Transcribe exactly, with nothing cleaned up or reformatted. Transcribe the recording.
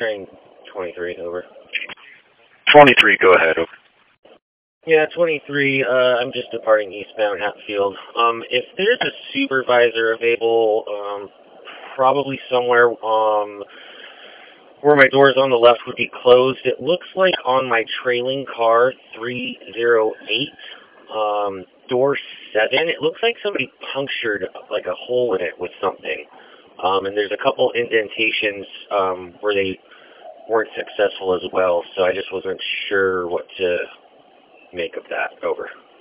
train twenty-three, over. twenty-three, go ahead, over. Yeah, twenty-three, uh, I'm just departing eastbound Hatfield. Um, if there's a supervisor available, um, probably somewhere, um, where my doors on the left would be closed. It looks like on my trailing car, three oh eight, um, door seven, it looks like somebody punctured, like, a hole in it with something. Um, and there's a couple indentations, um, where they weren't successful as well, so I just wasn't sure what to make of that. Over.